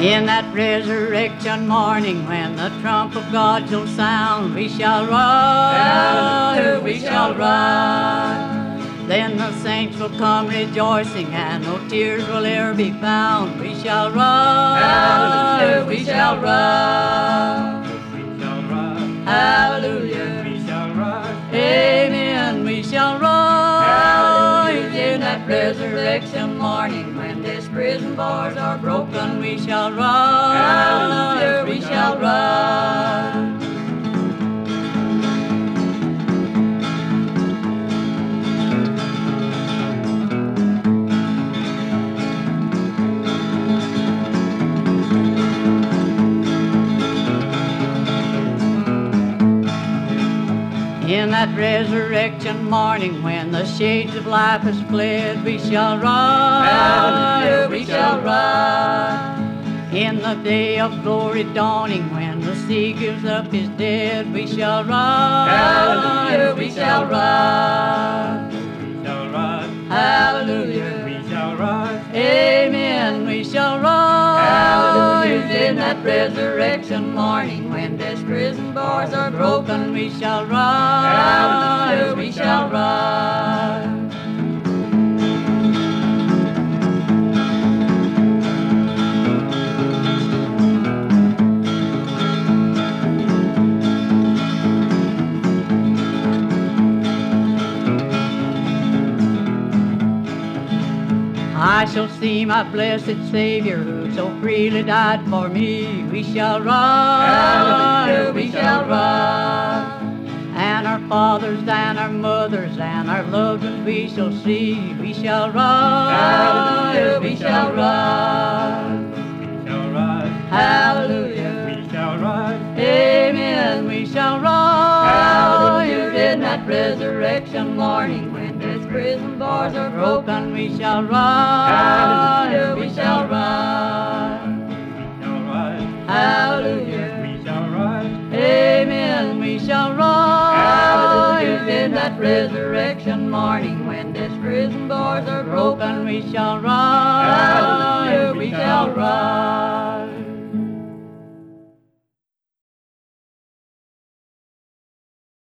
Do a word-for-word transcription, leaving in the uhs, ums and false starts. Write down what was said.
In that resurrection morning, when the trump of God shall sound, we shall rise, we shall rise. Then the saints will come rejoicing, and no tears will e'er be found. We shall rise, we shall rise. Hallelujah, we shall rise. Amen, we shall rise. In that resurrection morning, when this prison bars are broken, we shall rise, we shall rise. In that resurrection morning, when the shades of life has fled, we shall rise, we shall rise. In the day of glory dawning, when the sea gives up his dead, we shall rise, we shall rise. We shall rise. Hallelujah, we shall rise. Amen, we shall rise. Hallelujah. In that resurrection morning, when death's prison bars are broken, we shall rise, we shall rise. I shall see my blessed Savior, who so freely died for me. We shall rise, we shall rise. And our fathers and our mothers and our loved ones we shall see. We shall rise, we shall rise. We shall rise. Hallelujah, we shall rise. Amen, we shall rise. Hallelujah. In that resurrection morning, when death's prison bars are broken, we shall rise, we shall rise. We shall rise. Hallelujah, we shall rise. Amen, we shall rise. Hallelujah. In that resurrection morning, when death's prison bars are broken, we shall rise, Hallelujah. we shall rise.